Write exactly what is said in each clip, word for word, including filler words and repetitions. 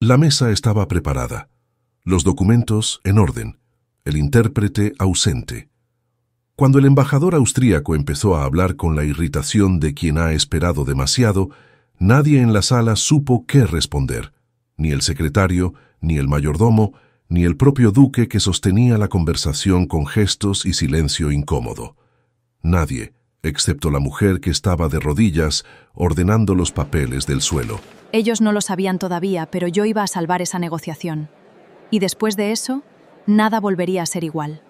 La mesa estaba preparada, los documentos en orden, el intérprete ausente. Cuando el embajador austríaco empezó a hablar con la irritación de quien ha esperado demasiado, nadie en la sala supo qué responder, ni el secretario, ni el mayordomo, ni el propio duque que sostenía la conversación con gestos y silencio incómodo. Nadie, excepto la mujer que estaba de rodillas, ordenando los papeles del suelo. Ellos no lo sabían todavía, pero yo iba a salvar esa negociación. Y después de eso, nada volvería a ser igual.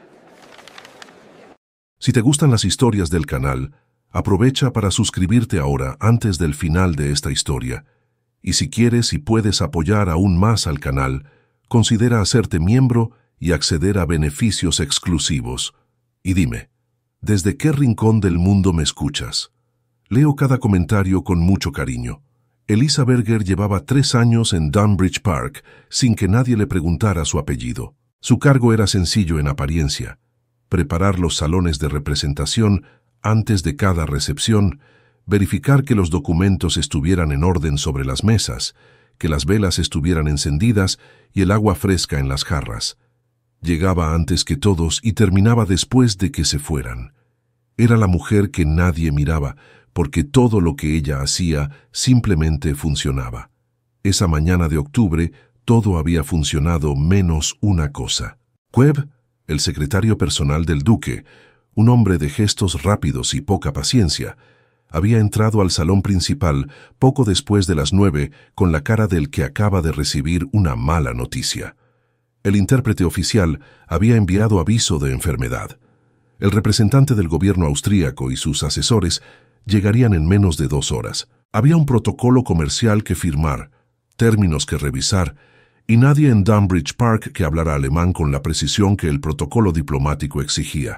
Si te gustan las historias del canal, aprovecha para suscribirte ahora antes del final de esta historia. Y si quieres y puedes apoyar aún más al canal, considera hacerte miembro y acceder a beneficios exclusivos. Y dime, ¿desde qué rincón del mundo me escuchas? Leo cada comentario con mucho cariño. Elisa Berger llevaba tres años en Dunbridge Park sin que nadie le preguntara su apellido. Su cargo era sencillo en apariencia: preparar los salones de representación antes de cada recepción, verificar que los documentos estuvieran en orden sobre las mesas, que las velas estuvieran encendidas y el agua fresca en las jarras. Llegaba antes que todos y terminaba después de que se fueran. Era la mujer que nadie miraba, porque todo lo que ella hacía simplemente funcionaba. Esa mañana de octubre, todo había funcionado menos una cosa. Webb, el secretario personal del duque, un hombre de gestos rápidos y poca paciencia, había entrado al salón principal poco después de las nueve con la cara del que acaba de recibir una mala noticia. El intérprete oficial había enviado aviso de enfermedad. El representante del gobierno austríaco y sus asesores llegarían en menos de dos horas. Había un protocolo comercial que firmar, términos que revisar, y nadie en Dunbridge Park que hablara alemán con la precisión que el protocolo diplomático exigía.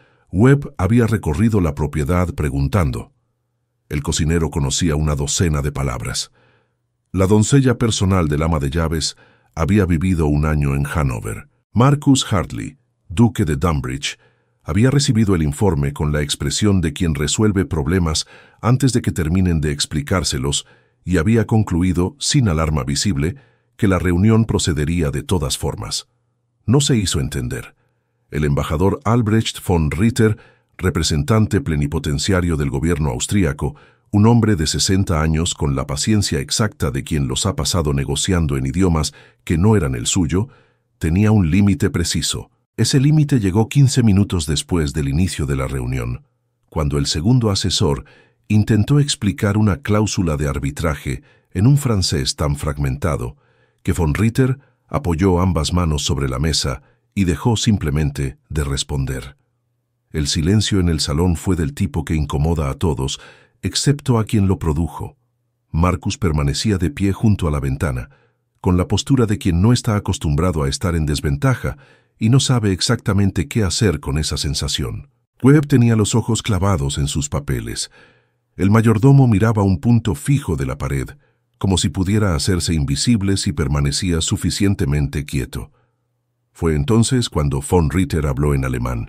Webb había recorrido la propiedad preguntando. El cocinero conocía una docena de palabras. La doncella personal del ama de llaves había vivido un año en Hanover. Marcus Hartley, duque de Dunbridge, había recibido el informe con la expresión de quien resuelve problemas antes de que terminen de explicárselos y había concluido, sin alarma visible, que la reunión procedería de todas formas. No se hizo entender. El embajador Albrecht von Ritter, representante plenipotenciario del gobierno austríaco, un hombre de sesenta años con la paciencia exacta de quien los ha pasado negociando en idiomas que no eran el suyo, tenía un límite preciso. Ese límite llegó quince minutos después del inicio de la reunión, cuando el segundo asesor intentó explicar una cláusula de arbitraje en un francés tan fragmentado que von Ritter apoyó ambas manos sobre la mesa y dejó simplemente de responder. El silencio en el salón fue del tipo que incomoda a todos, excepto a quien lo produjo. Marcus permanecía de pie junto a la ventana, con la postura de quien no está acostumbrado a estar en desventaja y no sabe exactamente qué hacer con esa sensación. Webb tenía los ojos clavados en sus papeles. El mayordomo miraba un punto fijo de la pared, como si pudiera hacerse invisible si permanecía suficientemente quieto. Fue entonces cuando von Ritter habló en alemán.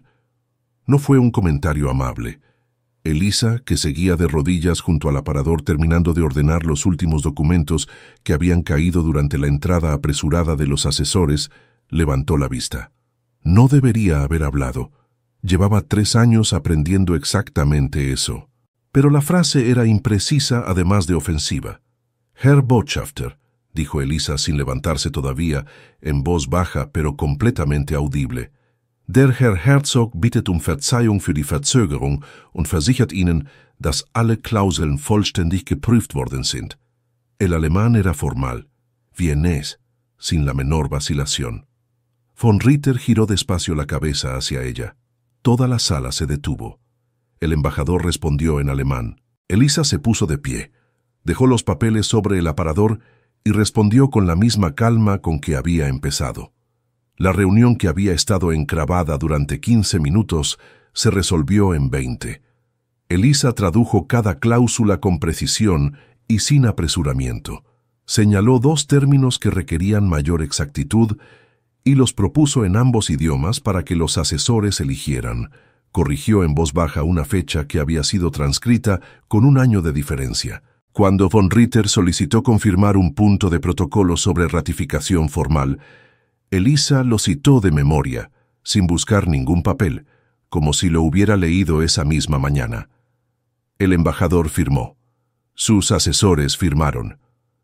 No fue un comentario amable. Elisa, que seguía de rodillas junto al aparador terminando de ordenar los últimos documentos que habían caído durante la entrada apresurada de los asesores, levantó la vista. No debería haber hablado. Llevaba tres años aprendiendo exactamente eso. Pero la frase era imprecisa además de ofensiva. Herr Botschafter, dijo Elisa sin levantarse todavía, en voz baja pero completamente audible. Der Herr Herzog bittet um Verzeihung für die Verzögerung und versichert Ihnen, dass alle Klauseln vollständig geprüft worden sind. El alemán era formal, vienés, sin la menor vacilación. Von Ritter giró despacio la cabeza hacia ella. Toda la sala se detuvo. El embajador respondió en alemán. Elisa se puso de pie, dejó los papeles sobre el aparador y respondió con la misma calma con que había empezado. La reunión que había estado encravada durante quince minutos se resolvió en veinte. Elisa tradujo cada cláusula con precisión y sin apresuramiento. Señaló dos términos que requerían mayor exactitud y los propuso en ambos idiomas para que los asesores eligieran. Corrigió en voz baja una fecha que había sido transcrita con un año de diferencia. Cuando von Ritter solicitó confirmar un punto de protocolo sobre ratificación formal, Elisa lo citó de memoria, sin buscar ningún papel, como si lo hubiera leído esa misma mañana. El embajador firmó. Sus asesores firmaron.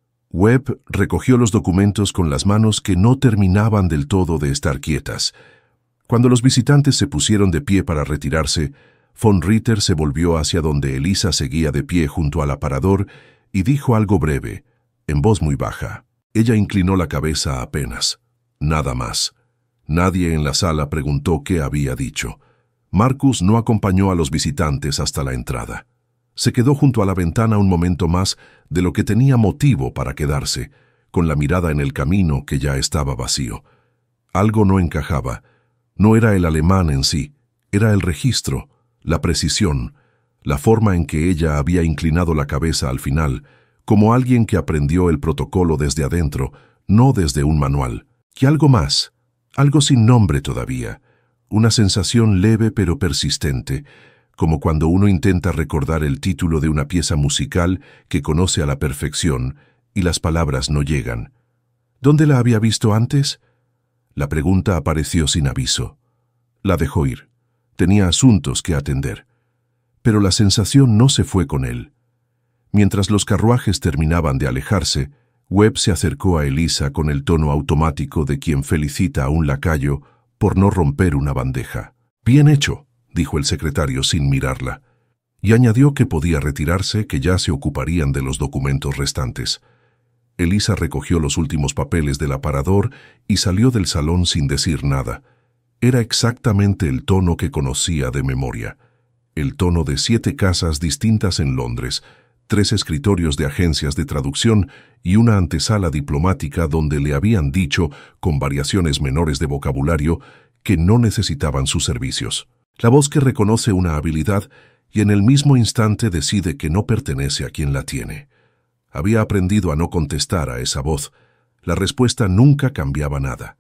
Webb recogió los documentos con las manos que no terminaban del todo de estar quietas. Cuando los visitantes se pusieron de pie para retirarse, von Ritter se volvió hacia donde Elisa seguía de pie junto al aparador y dijo algo breve, en voz muy baja. Ella inclinó la cabeza apenas. Nada más. Nadie en la sala preguntó qué había dicho. Marcus no acompañó a los visitantes hasta la entrada. Se quedó junto a la ventana un momento más de lo que tenía motivo para quedarse, con la mirada en el camino que ya estaba vacío. Algo no encajaba. No era el alemán en sí, era el registro, la precisión, la forma en que ella había inclinado la cabeza al final, como alguien que aprendió el protocolo desde adentro, no desde un manual. Y algo más, algo sin nombre todavía, una sensación leve pero persistente, como cuando uno intenta recordar el título de una pieza musical que conoce a la perfección y las palabras no llegan. ¿Dónde la había visto antes? La pregunta apareció sin aviso. La dejó ir. Tenía asuntos que atender. Pero la sensación no se fue con él. Mientras los carruajes terminaban de alejarse, Webb se acercó a Elisa con el tono automático de quien felicita a un lacayo por no romper una bandeja. «Bien hecho», dijo el secretario sin mirarla, y añadió que podía retirarse, que ya se ocuparían de los documentos restantes. Elisa recogió los últimos papeles del aparador y salió del salón sin decir nada. Era exactamente el tono que conocía de memoria, el tono de siete casas distintas en Londres, tres escritorios de agencias de traducción y una antesala diplomática donde le habían dicho, con variaciones menores de vocabulario, que no necesitaban sus servicios. La voz que reconoce una habilidad y en el mismo instante decide que no pertenece a quien la tiene. Había aprendido a no contestar a esa voz. La respuesta nunca cambiaba nada.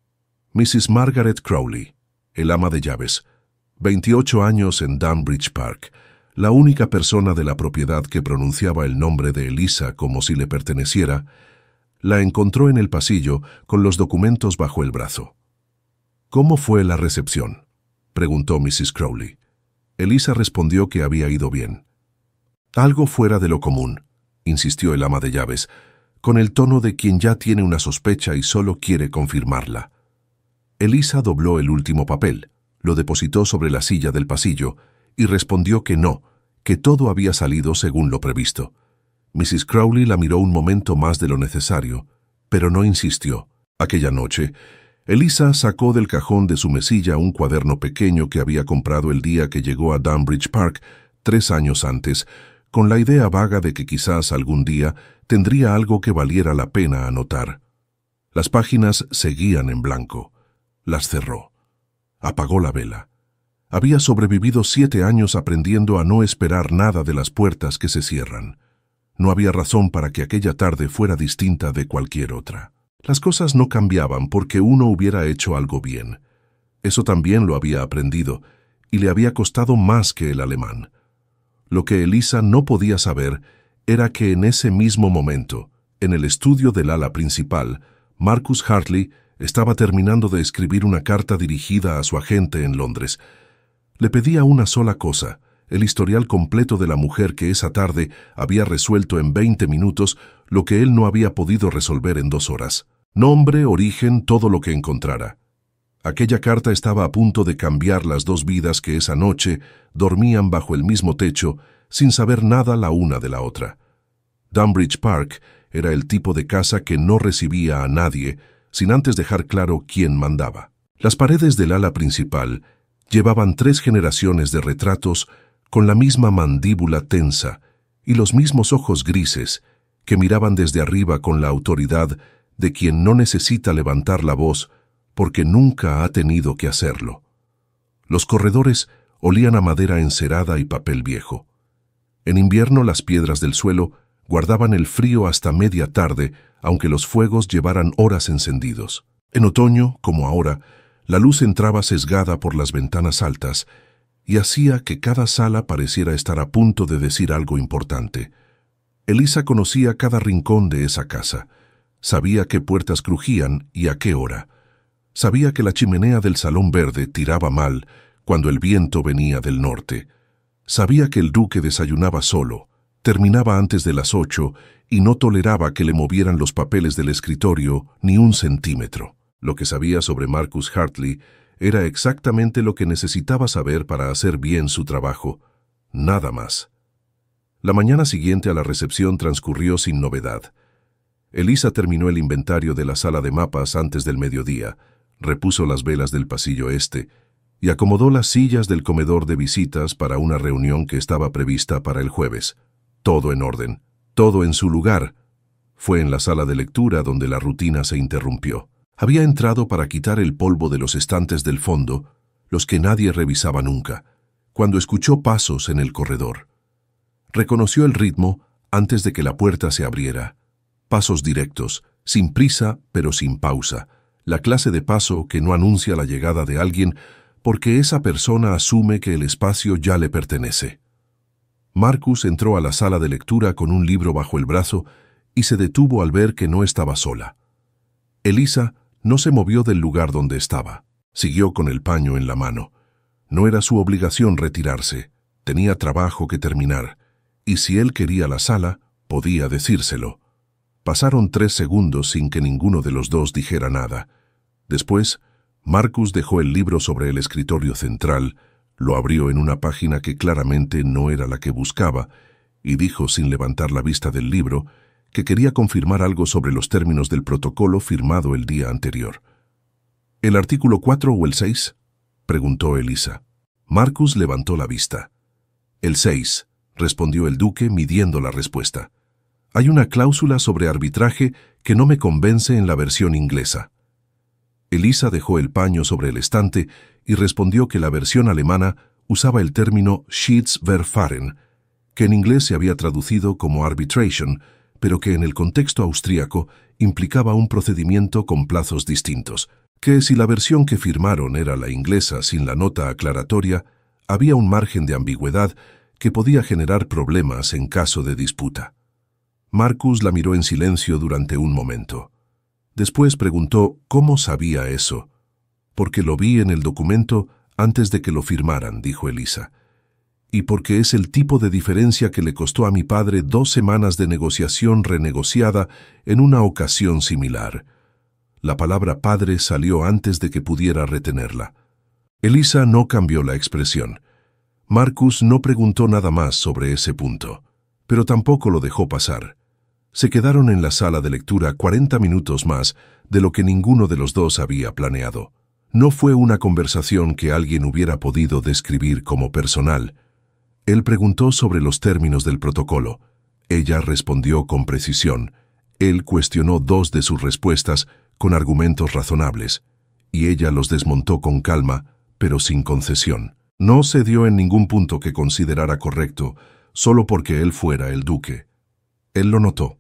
missus Margaret Crowley, el ama de llaves, veintiocho años en Dunbridge Park, la única persona de la propiedad que pronunciaba el nombre de Elisa como si le perteneciera, la encontró en el pasillo con los documentos bajo el brazo. ¿Cómo fue la recepción?, preguntó missus Crowley. Elisa respondió que había ido bien. Algo fuera de lo común, insistió el ama de llaves, con el tono de quien ya tiene una sospecha y solo quiere confirmarla. Elisa dobló el último papel, lo depositó sobre la silla del pasillo y respondió que no, que todo había salido según lo previsto. missus Crowley la miró un momento más de lo necesario, pero no insistió. Aquella noche, Elisa sacó del cajón de su mesilla un cuaderno pequeño que había comprado el día que llegó a Dunbridge Park, tres años antes, con la idea vaga de que quizás algún día tendría algo que valiera la pena anotar. Las páginas seguían en blanco. Las cerró. Apagó la vela. Había sobrevivido siete años aprendiendo a no esperar nada de las puertas que se cierran. No había razón para que aquella tarde fuera distinta de cualquier otra. Las cosas no cambiaban porque uno hubiera hecho algo bien. Eso también lo había aprendido, y le había costado más que el alemán. Lo que Elisa no podía saber era que en ese mismo momento, en el estudio del ala principal, Marcus Hartley estaba terminando de escribir una carta dirigida a su agente en Londres. Le pedía una sola cosa, el historial completo de la mujer que esa tarde había resuelto en veinte minutos lo que él no había podido resolver en dos horas. Nombre, origen, todo lo que encontrara. Aquella carta estaba a punto de cambiar las dos vidas que esa noche dormían bajo el mismo techo sin saber nada la una de la otra. Dunbridge Park era el tipo de casa que no recibía a nadie sin antes dejar claro quién mandaba. Las paredes del ala principal llevaban tres generaciones de retratos con la misma mandíbula tensa y los mismos ojos grises que miraban desde arriba con la autoridad de quien no necesita levantar la voz porque nunca ha tenido que hacerlo. Los corredores olían a madera encerada y papel viejo. En invierno las piedras del suelo guardaban el frío hasta media tarde, aunque los fuegos llevaran horas encendidos. En otoño, como ahora, la luz entraba sesgada por las ventanas altas y hacía que cada sala pareciera estar a punto de decir algo importante. Elisa conocía cada rincón de esa casa. Sabía qué puertas crujían y a qué hora. Sabía que la chimenea del salón verde tiraba mal cuando el viento venía del norte. Sabía que el duque desayunaba solo, terminaba antes de las ocho y no toleraba que le movieran los papeles del escritorio ni un centímetro. Lo que sabía sobre Marcus Hartley era exactamente lo que necesitaba saber para hacer bien su trabajo. Nada más. La mañana siguiente a la recepción transcurrió sin novedad. Elisa terminó el inventario de la sala de mapas antes del mediodía, repuso las velas del pasillo este y acomodó las sillas del comedor de visitas para una reunión que estaba prevista para el jueves. Todo en orden, todo en su lugar. Fue en la sala de lectura donde la rutina se interrumpió. Había entrado para quitar el polvo de los estantes del fondo, los que nadie revisaba nunca, cuando escuchó pasos en el corredor. Reconoció el ritmo antes de que la puerta se abriera. Pasos directos, sin prisa pero sin pausa, la clase de paso que no anuncia la llegada de alguien porque esa persona asume que el espacio ya le pertenece. Marcus entró a la sala de lectura con un libro bajo el brazo y se detuvo al ver que no estaba sola. Elisa no se movió del lugar donde estaba. Siguió con el paño en la mano. No era su obligación retirarse. Tenía trabajo que terminar. Y si él quería la sala, podía decírselo. Pasaron tres segundos sin que ninguno de los dos dijera nada. Después, Marcus dejó el libro sobre el escritorio central, lo abrió en una página que claramente no era la que buscaba, y dijo sin levantar la vista del libro que quería confirmar algo sobre los términos del protocolo firmado el día anterior. ¿El artículo cuatro o el seis? Preguntó Elisa. Marcus levantó la vista. El seis, respondió el duque midiendo la respuesta. Hay una cláusula sobre arbitraje que no me convence en la versión inglesa. Elisa dejó el paño sobre el estante y respondió que la versión alemana usaba el término Schiedsverfahren, que en inglés se había traducido como arbitration, pero que en el contexto austríaco implicaba un procedimiento con plazos distintos, que si la versión que firmaron era la inglesa sin la nota aclaratoria, había un margen de ambigüedad que podía generar problemas en caso de disputa. Marcus la miró en silencio durante un momento. Después preguntó cómo sabía eso. Porque lo vi en el documento antes de que lo firmaran, dijo Elisa. Y porque es el tipo de diferencia que le costó a mi padre dos semanas de negociación renegociada en una ocasión similar. La palabra padre salió antes de que pudiera retenerla. Elisa no cambió la expresión. Marcus no preguntó nada más sobre ese punto, pero tampoco lo dejó pasar. Se quedaron en la sala de lectura cuarenta minutos más de lo que ninguno de los dos había planeado. No fue una conversación que alguien hubiera podido describir como personal. Él preguntó sobre los términos del protocolo. Ella respondió con precisión. Él cuestionó dos de sus respuestas con argumentos razonables, y ella los desmontó con calma, pero sin concesión. No cedió en ningún punto que considerara correcto, solo porque él fuera el duque. Él lo notó.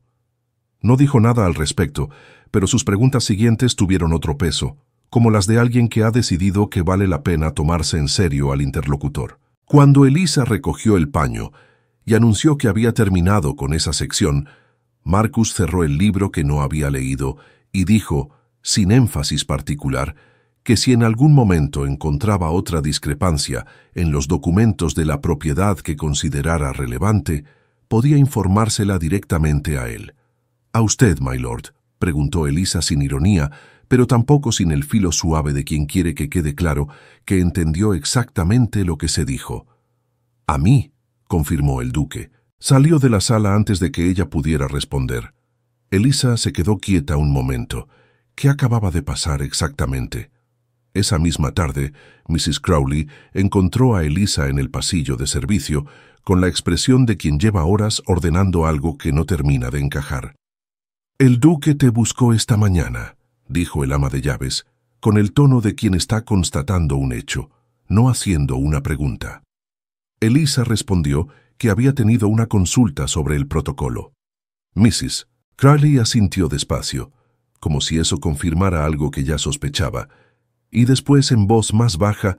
No dijo nada al respecto, pero sus preguntas siguientes tuvieron otro peso, como las de alguien que ha decidido que vale la pena tomarse en serio al interlocutor. Cuando Elisa recogió el paño y anunció que había terminado con esa sección, Marcus cerró el libro que no había leído y dijo, sin énfasis particular, que si en algún momento encontraba otra discrepancia en los documentos de la propiedad que considerara relevante, podía informársela directamente a él. «¿A usted, my lord?», preguntó Elisa sin ironía, pero tampoco sin el filo suave de quien quiere que quede claro que entendió exactamente lo que se dijo. «A mí», confirmó el duque. Salió de la sala antes de que ella pudiera responder. Elisa se quedó quieta un momento. ¿Qué acababa de pasar exactamente? Esa misma tarde, missus Crowley encontró a Elisa en el pasillo de servicio, con la expresión de quien lleva horas ordenando algo que no termina de encajar. «El duque te buscó esta mañana», dijo el ama de llaves, con el tono de quien está constatando un hecho, no haciendo una pregunta. Elisa respondió que había tenido una consulta sobre el protocolo. missus Crowley asintió despacio, como si eso confirmara algo que ya sospechaba, y después en voz más baja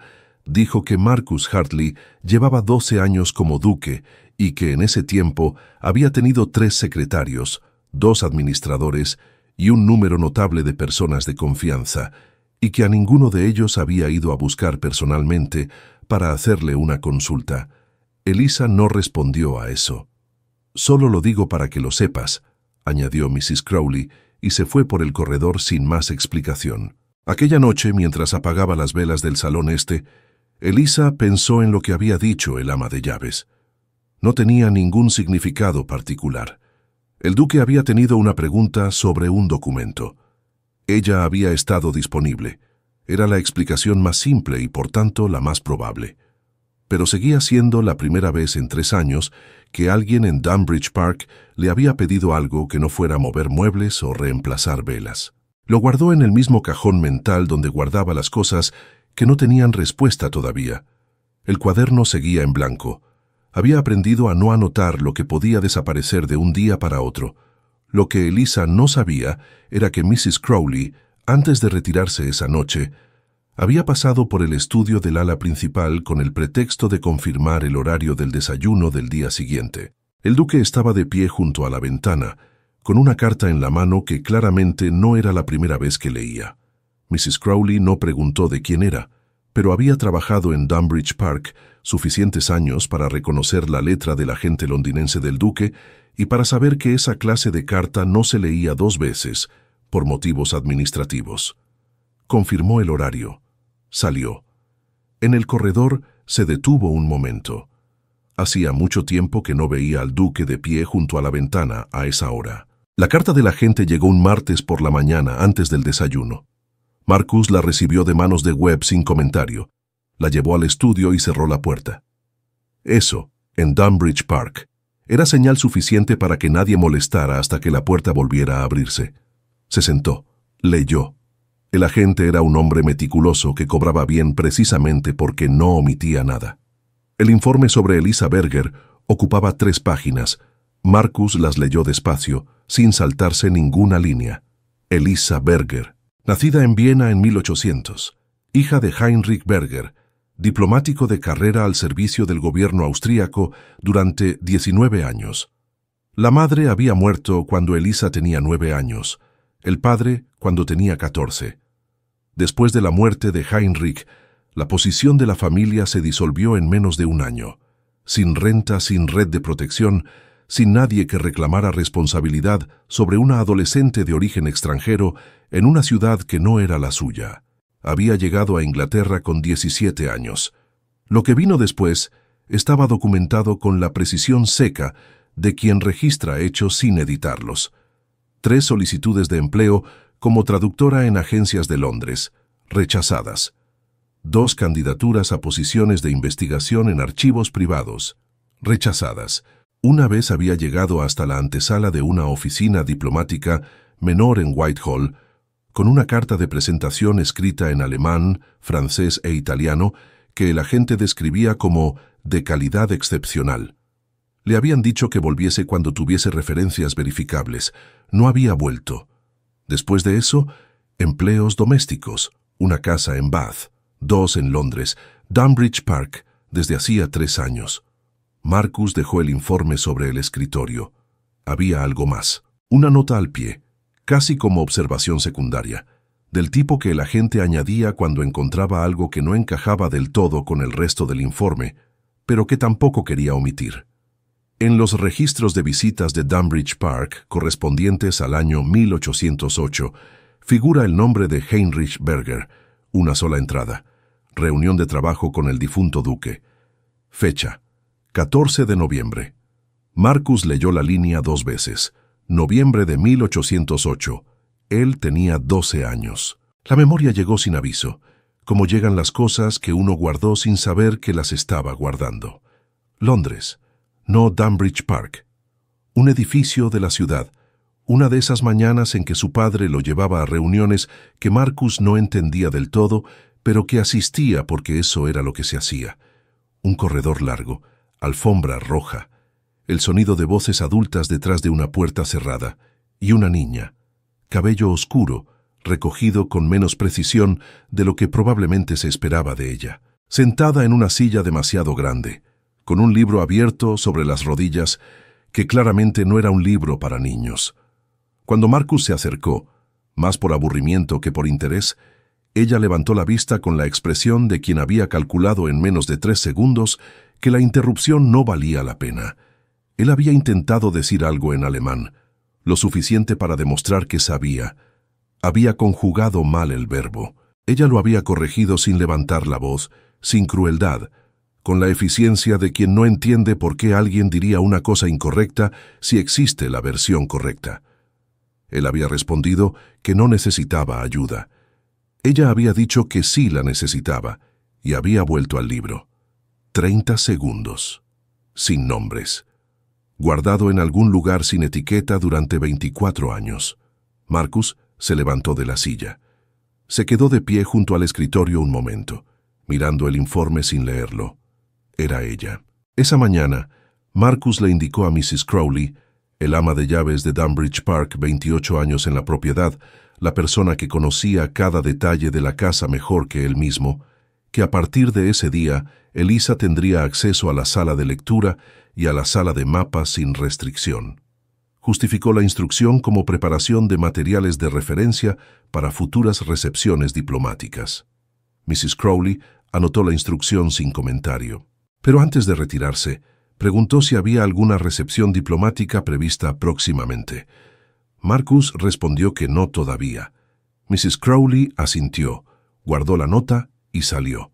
Dijo que Marcus Hartley llevaba doce años como duque y que en ese tiempo había tenido tres secretarios, dos administradores y un número notable de personas de confianza, y que a ninguno de ellos había ido a buscar personalmente para hacerle una consulta. Elisa no respondió a eso. «Solo lo digo para que lo sepas», añadió missus Crowley, y se fue por el corredor sin más explicación. Aquella noche, mientras apagaba las velas del salón este, Elisa pensó en lo que había dicho el ama de llaves. No tenía ningún significado particular. El duque había tenido una pregunta sobre un documento. Ella había estado disponible. Era la explicación más simple y, por tanto, la más probable. Pero seguía siendo la primera vez en tres años que alguien en Dunbridge Park le había pedido algo que no fuera mover muebles o reemplazar velas. Lo guardó en el mismo cajón mental donde guardaba las cosas que no tenían respuesta todavía. El cuaderno seguía en blanco. Había aprendido a no anotar lo que podía desaparecer de un día para otro. Lo que Elisa no sabía era que missus Crowley, antes de retirarse esa noche, había pasado por el estudio del ala principal con el pretexto de confirmar el horario del desayuno del día siguiente. El duque estaba de pie junto a la ventana, con una carta en la mano que claramente no era la primera vez que leía. missus Crowley no preguntó de quién era, pero había trabajado en Dunbridge Park suficientes años para reconocer la letra del agente londinense del duque y para saber que esa clase de carta no se leía dos veces, por motivos administrativos. Confirmó el horario. Salió. En el corredor se detuvo un momento. Hacía mucho tiempo que no veía al duque de pie junto a la ventana a esa hora. La carta del agente llegó un martes por la mañana antes del desayuno. Marcus la recibió de manos de Webb sin comentario. La llevó al estudio y cerró la puerta. Eso, en Dunbridge Park, era señal suficiente para que nadie molestara hasta que la puerta volviera a abrirse. Se sentó. Leyó. El agente era un hombre meticuloso que cobraba bien precisamente porque no omitía nada. El informe sobre Elisa Berger ocupaba tres páginas. Marcus las leyó despacio, sin saltarse ninguna línea. Elisa Berger, nacida en Viena en mil ochocientos, hija de Heinrich Berger, diplomático de carrera al servicio del gobierno austríaco durante diecinueve años. La madre había muerto cuando Elisa tenía nueve años, el padre cuando tenía catorce. Después de la muerte de Heinrich, la posición de la familia se disolvió en menos de un año, sin renta, sin red de protección, sin nadie que reclamara responsabilidad sobre una adolescente de origen extranjero en una ciudad que no era la suya. Había llegado a Inglaterra con diecisiete años. Lo que vino después estaba documentado con la precisión seca de quien registra hechos sin editarlos. Tres solicitudes de empleo como traductora en agencias de Londres, rechazadas. Dos candidaturas a posiciones de investigación en archivos privados, rechazadas. Una vez había llegado hasta la antesala de una oficina diplomática menor en Whitehall, con una carta de presentación escrita en alemán, francés e italiano que el agente describía como de calidad excepcional. Le habían dicho que volviese cuando tuviese referencias verificables. No había vuelto. Después de eso, empleos domésticos, una casa en Bath, dos en Londres, Dunbridge Park, desde hacía tres años. Marcus dejó el informe sobre el escritorio. Había algo más. Una nota al pie, casi como observación secundaria, del tipo que el agente añadía cuando encontraba algo que no encajaba del todo con el resto del informe, pero que tampoco quería omitir. En los registros de visitas de Dunbridge Park, correspondientes al año mil ochocientos ocho, figura el nombre de Heinrich Berger, una sola entrada, reunión de trabajo con el difunto duque. Fecha, catorce de noviembre. Marcus leyó la línea dos veces. Noviembre de mil ochocientos ocho. Él tenía doce años. La memoria llegó sin aviso, como llegan las cosas que uno guardó sin saber que las estaba guardando. Londres. No Dunbridge Park. Un edificio de la ciudad. Una de esas mañanas en que su padre lo llevaba a reuniones que Marcus no entendía del todo, pero que asistía porque eso era lo que se hacía. Un corredor largo, alfombra roja, el sonido de voces adultas detrás de una puerta cerrada, y una niña, cabello oscuro, recogido con menos precisión de lo que probablemente se esperaba de ella. sentada en una silla demasiado grande, con un libro abierto sobre las rodillas, que claramente no era un libro para niños. Cuando Marcus se acercó, más por aburrimiento que por interés, ella levantó la vista con la expresión de quien había calculado en menos de tres segundos que la interrupción no valía la pena. Él había intentado decir algo en alemán, lo suficiente para demostrar que sabía. Había conjugado mal el verbo. Ella lo había corregido sin levantar la voz, sin crueldad, con la eficiencia de quien no entiende por qué alguien diría una cosa incorrecta si existe la versión correcta. Él había respondido que no necesitaba ayuda. Ella había dicho que sí la necesitaba y había vuelto al libro. Treinta segundos. Sin nombres. Guardado en algún lugar sin etiqueta durante veinticuatro años. Marcus se levantó de la silla. Se quedó de pie junto al escritorio un momento, mirando el informe sin leerlo. Era ella. Esa mañana, Marcus le indicó a missus Crowley, el ama de llaves de Dunbridge Park, veintiocho años en la propiedad, la persona que conocía cada detalle de la casa mejor que él mismo, que a partir de ese día, Elisa tendría acceso a la sala de lectura y a la sala de mapas sin restricción. Justificó la instrucción como preparación de materiales de referencia para futuras recepciones diplomáticas. missus Crowley anotó la instrucción sin comentario. Pero antes de retirarse, preguntó si había alguna recepción diplomática prevista próximamente. Marcus respondió que no todavía. missus Crowley asintió, guardó la nota y salió.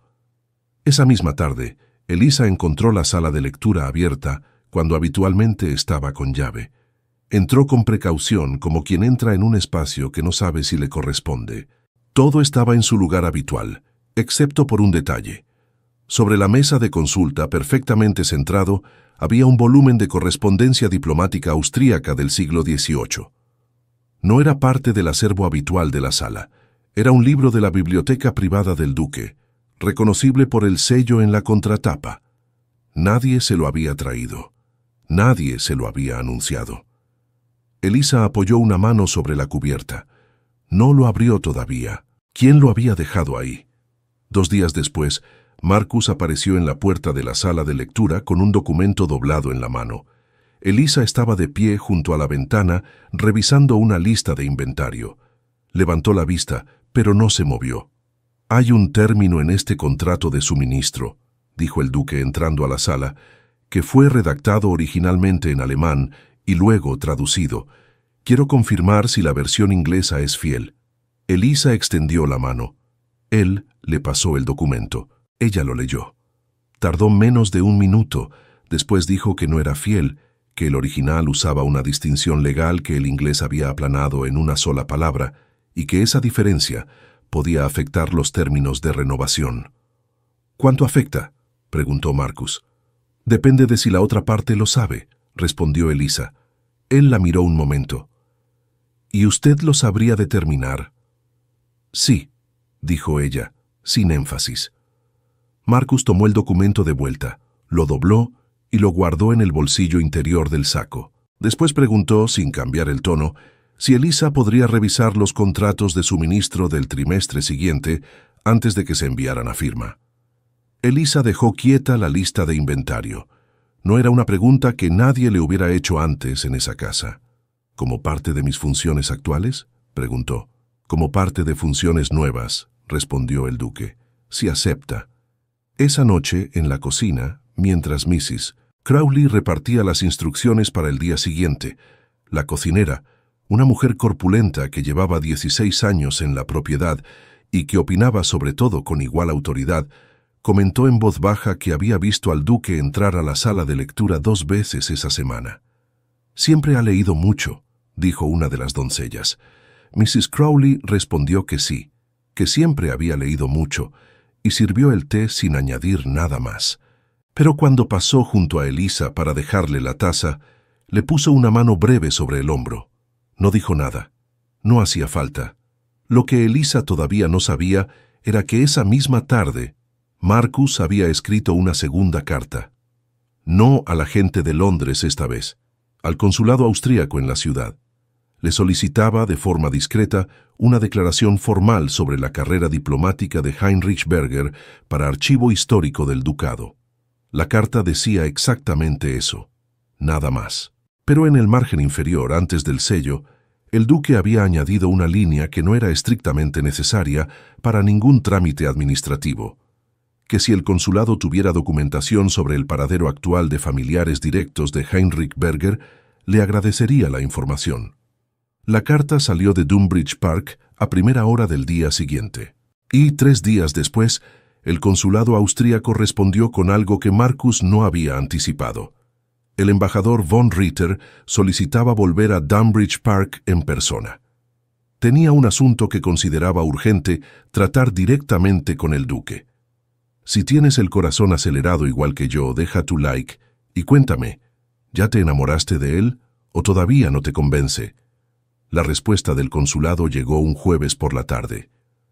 Esa misma tarde, Elisa encontró la sala de lectura abierta cuando habitualmente estaba con llave. Entró con precaución como quien entra en un espacio que no sabe si le corresponde. Todo estaba en su lugar habitual, excepto por un detalle. Sobre la mesa de consulta, perfectamente centrado, había un volumen de correspondencia diplomática austríaca del siglo dieciocho. No era parte del acervo habitual de la sala. Era un libro de la biblioteca privada del duque, reconocible por el sello en la contratapa. Nadie se lo había traído. Nadie se lo había anunciado. Elisa apoyó una mano sobre la cubierta. No lo abrió todavía. ¿Quién lo había dejado ahí? Dos días después, Marcus apareció en la puerta de la sala de lectura con un documento doblado en la mano. Elisa estaba de pie junto a la ventana, revisando una lista de inventario. Levantó la vista, pero no se movió. «Hay un término en este contrato de suministro», dijo el duque entrando a la sala, «que fue redactado originalmente en alemán y luego traducido. Quiero confirmar si la versión inglesa es fiel». Elisa extendió la mano. Él le pasó el documento. Ella lo leyó. Tardó menos de un minuto. Después dijo que no era fiel, que el original usaba una distinción legal que el inglés había aplanado en una sola palabra y que esa diferencia podía afectar los términos de renovación. «¿Cuánto afecta?», preguntó Marcus. «Depende de si la otra parte lo sabe», respondió Elisa. Él la miró un momento. «¿Y usted lo sabría determinar?» «Sí», dijo ella, sin énfasis. Marcus tomó el documento de vuelta, lo dobló y lo guardó en el bolsillo interior del saco. Después preguntó, sin cambiar el tono, si Elisa podría revisar los contratos de suministro del trimestre siguiente antes de que se enviaran a firma. Elisa dejó quieta la lista de inventario. No era una pregunta que nadie le hubiera hecho antes en esa casa. ¿Como parte de mis funciones actuales?, preguntó. «Como parte de funciones nuevas», respondió el duque. «Si acepta». Esa noche, en la cocina, mientras missus Crowley repartía las instrucciones para el día siguiente, la cocinera, una mujer corpulenta que llevaba dieciséis años en la propiedad y que opinaba sobre todo con igual autoridad, comentó en voz baja que había visto al duque entrar a la sala de lectura dos veces esa semana. «Siempre ha leído mucho», dijo una de las doncellas. missus Crowley respondió que sí, que siempre había leído mucho, y sirvió el té sin añadir nada más. Pero cuando pasó junto a Elisa para dejarle la taza, le puso una mano breve sobre el hombro. No dijo nada. No hacía falta. Lo que Elisa todavía no sabía era que esa misma tarde, Marcus había escrito una segunda carta. No a la gente de Londres esta vez, al consulado austríaco en la ciudad. Le solicitaba, de forma discreta, una declaración formal sobre la carrera diplomática de Heinrich Berger para archivo histórico del ducado. La carta decía exactamente eso, nada más. Pero en el margen inferior, antes del sello, el duque había añadido una línea que no era estrictamente necesaria para ningún trámite administrativo, que si el consulado tuviera documentación sobre el paradero actual de familiares directos de Heinrich Berger, le agradecería la información. La carta salió de Dunbridge Park a primera hora del día siguiente. Y tres días después, el consulado austríaco respondió con algo que Marcus no había anticipado. El embajador von Ritter solicitaba volver a Dunbridge Park en persona. Tenía un asunto que consideraba urgente tratar directamente con el duque. Si tienes el corazón acelerado igual que yo, deja tu like y cuéntame, ¿ya te enamoraste de él o todavía no te convence? La respuesta del consulado llegó un jueves por la tarde.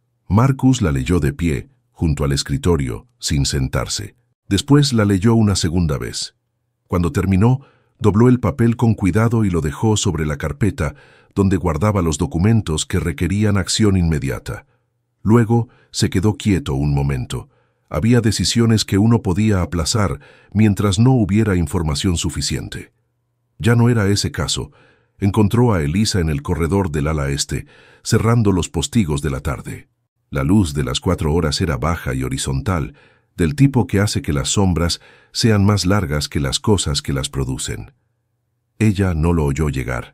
Marcus la leyó de pie, junto al escritorio, sin sentarse. Después la leyó una segunda vez. Cuando terminó, dobló el papel con cuidado y lo dejó sobre la carpeta, donde guardaba los documentos que requerían acción inmediata. Luego se quedó quieto un momento. Había decisiones que uno podía aplazar mientras no hubiera información suficiente. Ya no era ese caso. Encontró a Elisa en el corredor del ala este, cerrando los postigos de la tarde. La luz de las cuatro horas era baja y horizontal, del tipo que hace que las sombras sean más largas que las cosas que las producen. Ella no lo oyó llegar.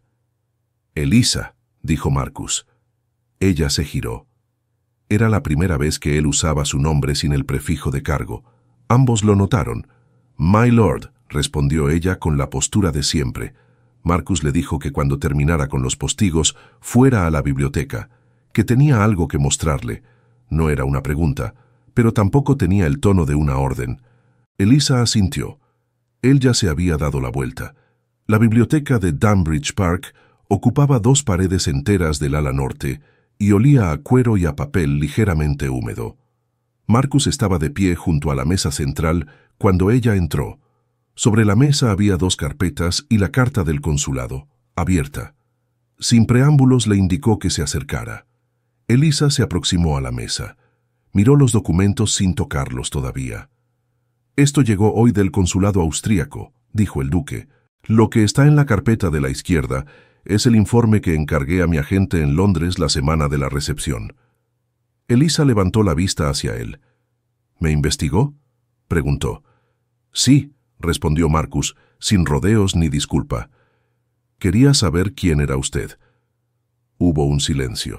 «Elisa», dijo Marcus. Ella se giró. Era la primera vez que él usaba su nombre sin el prefijo de cargo. Ambos lo notaron. «My lord», respondió ella con la postura de siempre. Marcus le dijo que cuando terminara con los postigos fuera a la biblioteca, que tenía algo que mostrarle. No era una pregunta, pero tampoco tenía el tono de una orden. Elisa asintió. Él ya se había dado la vuelta. La biblioteca de Dunbridge Park ocupaba dos paredes enteras del ala norte y olía a cuero y a papel ligeramente húmedo. Marcus estaba de pie junto a la mesa central cuando ella entró. Sobre la mesa había dos carpetas y la carta del consulado, abierta. Sin preámbulos le indicó que se acercara. Elisa se aproximó a la mesa. Miró los documentos sin tocarlos todavía. «Esto llegó hoy del consulado austríaco», dijo el duque. «Lo que está en la carpeta de la izquierda es el informe que encargué a mi agente en Londres la semana de la recepción». Elisa levantó la vista hacia él. «¿Me investigó?», preguntó. «Sí», respondió Marcus, sin rodeos ni disculpa. «Quería saber quién era usted». Hubo un silencio.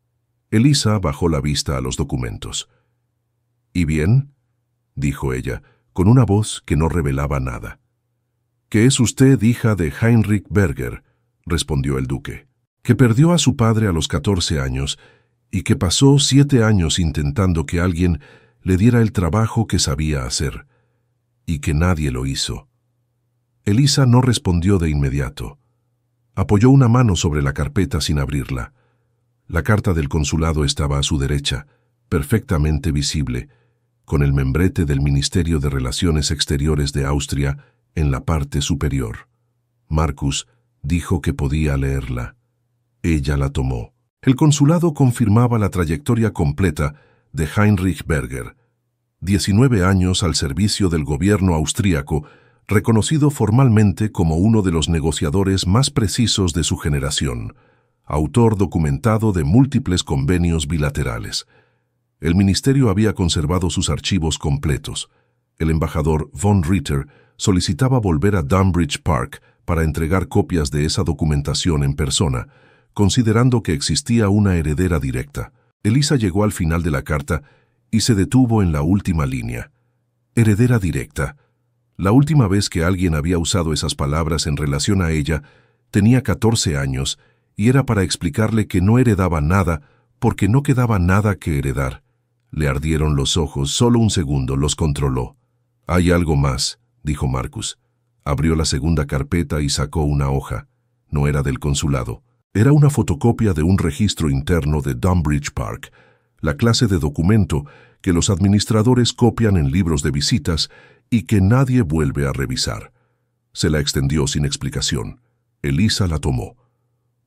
Elisa bajó la vista a los documentos. «¿Y bien?», dijo ella, con una voz que no revelaba nada. «Que es usted hija de Heinrich Berger», respondió el duque, «que perdió a su padre a los catorce años y que pasó siete años intentando que alguien le diera el trabajo que sabía hacer, y que nadie lo hizo». Elisa no respondió de inmediato. Apoyó una mano sobre la carpeta sin abrirla. La carta del consulado estaba a su derecha, perfectamente visible, con el membrete del Ministerio de Relaciones Exteriores de Austria en la parte superior. Marcus dijo que podía leerla. Ella la tomó. El consulado confirmaba la trayectoria completa de Heinrich Berger. diecinueve años al servicio del gobierno austríaco, reconocido formalmente como uno de los negociadores más precisos de su generación, autor documentado de múltiples convenios bilaterales. El ministerio había conservado sus archivos completos. El embajador von Ritter solicitaba volver a Dunbridge Park para entregar copias de esa documentación en persona, considerando que existía una heredera directa. Elisa llegó al final de la carta y se detuvo en la última línea. Heredera directa. La última vez que alguien había usado esas palabras en relación a ella, tenía catorce años, y era para explicarle que no heredaba nada porque no quedaba nada que heredar. Le ardieron los ojos, solo un segundo, los controló. «Hay algo más», dijo Marcus. Abrió la segunda carpeta y sacó una hoja. No era del consulado. Era una fotocopia de un registro interno de Dunbridge Park, la clase de documento que los administradores copian en libros de visitas y que nadie vuelve a revisar. Se la extendió sin explicación. Elisa la tomó.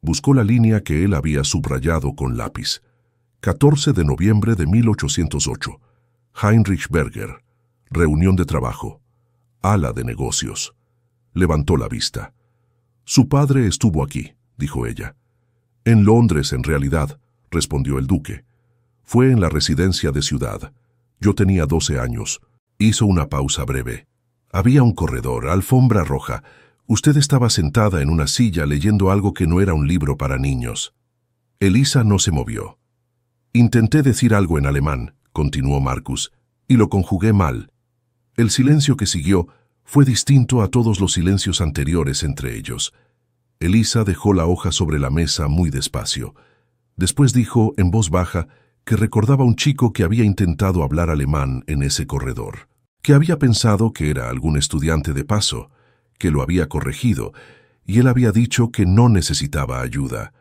Buscó la línea que él había subrayado con lápiz. catorce de noviembre de mil ochocientos ocho. Heinrich Berger. Reunión de trabajo. Ala de negocios. Levantó la vista. Su padre estuvo aquí, dijo ella. En Londres, en realidad, respondió el duque. Fue en la residencia de Ciudad. Yo tenía doce años. Hizo una pausa breve. Había un corredor, alfombra roja. Usted estaba sentada en una silla leyendo algo que no era un libro para niños. Elisa no se movió. Intenté decir algo en alemán, continuó Marcus, y lo conjugué mal. El silencio que siguió fue distinto a todos los silencios anteriores entre ellos. Elisa dejó la hoja sobre la mesa muy despacio. Después dijo, en voz baja, que recordaba un chico que había intentado hablar alemán en ese corredor, que había pensado que era algún estudiante de paso, que lo había corregido, y él había dicho que no necesitaba ayuda.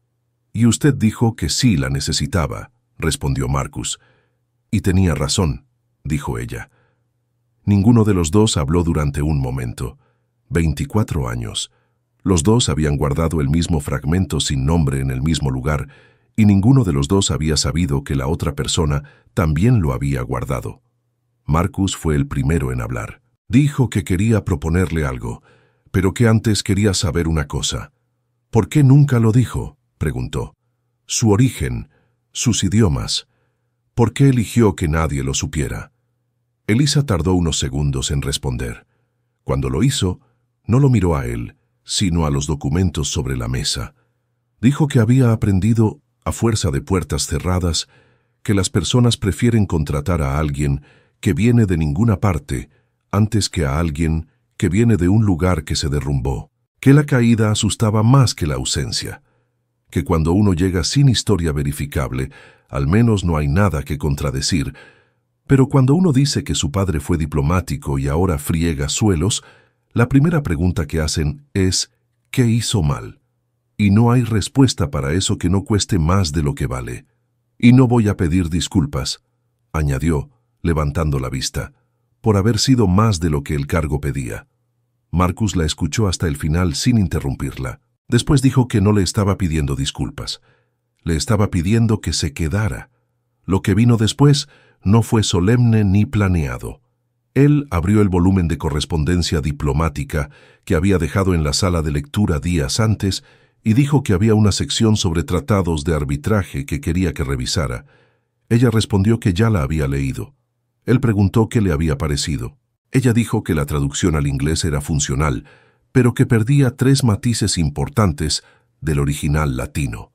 Y usted dijo que sí la necesitaba, respondió Marcus. Y tenía razón, dijo ella. Ninguno de los dos habló durante un momento. Veinticuatro años. Los dos habían guardado el mismo fragmento sin nombre en el mismo lugar, y ninguno de los dos había sabido que la otra persona también lo había guardado. Marcus fue el primero en hablar. Dijo que quería proponerle algo, pero que antes quería saber una cosa. ¿Por qué nunca lo dijo?, preguntó. Su origen, sus idiomas. ¿Por qué eligió que nadie lo supiera? Elisa tardó unos segundos en responder. Cuando lo hizo, no lo miró a él, sino a los documentos sobre la mesa. Dijo que había aprendido, a fuerza de puertas cerradas, que las personas prefieren contratar a alguien que viene de ninguna parte antes que a alguien que viene de un lugar que se derrumbó, que la caída asustaba más que la ausencia, que cuando uno llega sin historia verificable, al menos no hay nada que contradecir, pero cuando uno dice que su padre fue diplomático y ahora friega suelos, la primera pregunta que hacen es ¿qué hizo mal? Y no hay respuesta para eso que no cueste más de lo que vale. Y no voy a pedir disculpas, añadió, levantando la vista, por haber sido más de lo que el cargo pedía. Marcus la escuchó hasta el final sin interrumpirla. Después dijo que no le estaba pidiendo disculpas. Le estaba pidiendo que se quedara. Lo que vino después no fue solemne ni planeado. Él abrió el volumen de correspondencia diplomática que había dejado en la sala de lectura días antes y dijo que había una sección sobre tratados de arbitraje que quería que revisara. Ella respondió que ya la había leído. Él preguntó qué le había parecido. Ella dijo que la traducción al inglés era funcional, pero que perdía tres matices importantes del original latino.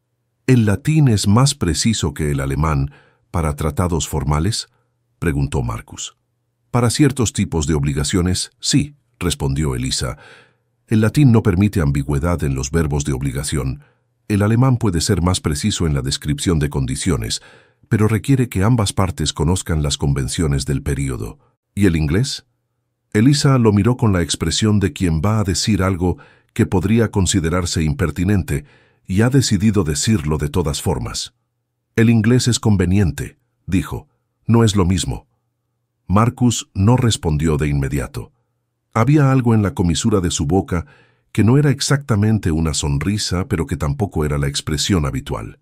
¿El latín es más preciso que el alemán para tratados formales?, preguntó Marcus. Para ciertos tipos de obligaciones, sí, respondió Elisa. El latín no permite ambigüedad en los verbos de obligación. El alemán puede ser más preciso en la descripción de condiciones, pero requiere que ambas partes conozcan las convenciones del período. ¿Y el inglés? Elisa lo miró con la expresión de quien va a decir algo que podría considerarse impertinente y ha decidido decirlo de todas formas. El inglés es conveniente, dijo. No es lo mismo. Marcus no respondió de inmediato. Había algo en la comisura de su boca que no era exactamente una sonrisa, pero que tampoco era la expresión habitual.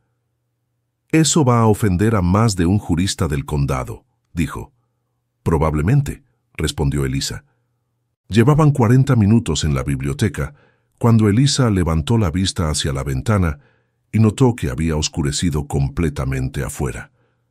Eso va a ofender a más de un jurista del condado, dijo. Probablemente, respondió Elisa. Llevaban cuarenta minutos en la biblioteca cuando Elisa levantó la vista hacia la ventana y notó que había oscurecido completamente afuera.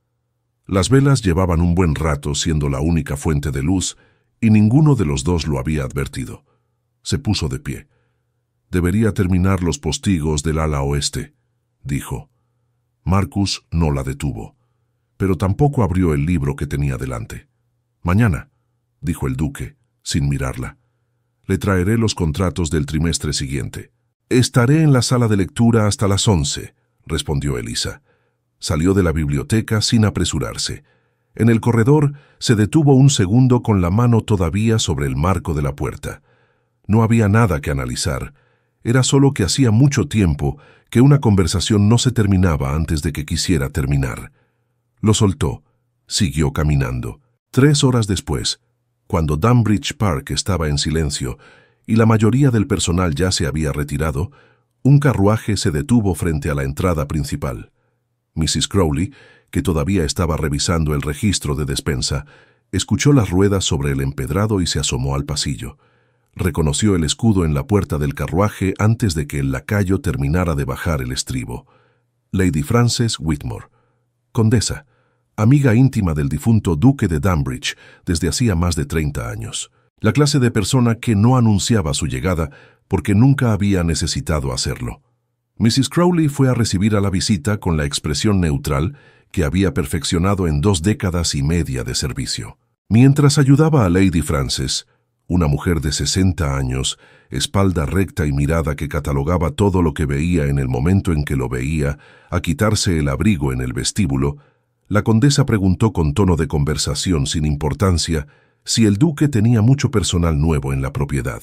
Las velas llevaban un buen rato siendo la única fuente de luz y ninguno de los dos lo había advertido. Se puso de pie. Debería terminar los postigos del ala oeste, dijo. Marcus no la detuvo, pero tampoco abrió el libro que tenía delante. Mañana, dijo el duque, sin mirarla. Le traeré los contratos del trimestre siguiente. Estaré en la sala de lectura hasta las once, respondió Elisa. Salió de la biblioteca sin apresurarse. En el corredor se detuvo un segundo con la mano todavía sobre el marco de la puerta. No había nada que analizar. Era solo que hacía mucho tiempo que una conversación no se terminaba antes de que quisiera terminar. Lo soltó. Siguió caminando. Tres horas después, cuando Dunbridge Park estaba en silencio y la mayoría del personal ya se había retirado, Un carruaje se detuvo frente a la entrada principal. missus Crowley, que todavía estaba revisando el registro de despensa, escuchó las ruedas sobre el empedrado y se asomó al pasillo. Reconoció el escudo en la puerta del carruaje antes de que el lacayo terminara de bajar el estribo. Lady Frances Whitmore, condesa, amiga íntima del difunto duque de Dunbridge desde hacía más de treinta años. La clase de persona que no anunciaba su llegada porque nunca había necesitado hacerlo. missus Crowley fue a recibir a la visita con la expresión neutral que había perfeccionado en dos décadas y media de servicio. Mientras ayudaba a Lady Frances, una mujer de sesenta años, espalda recta y mirada que catalogaba todo lo que veía en el momento en que lo veía, a quitarse el abrigo en el vestíbulo, la condesa preguntó con tono de conversación sin importancia si el duque tenía mucho personal nuevo en la propiedad.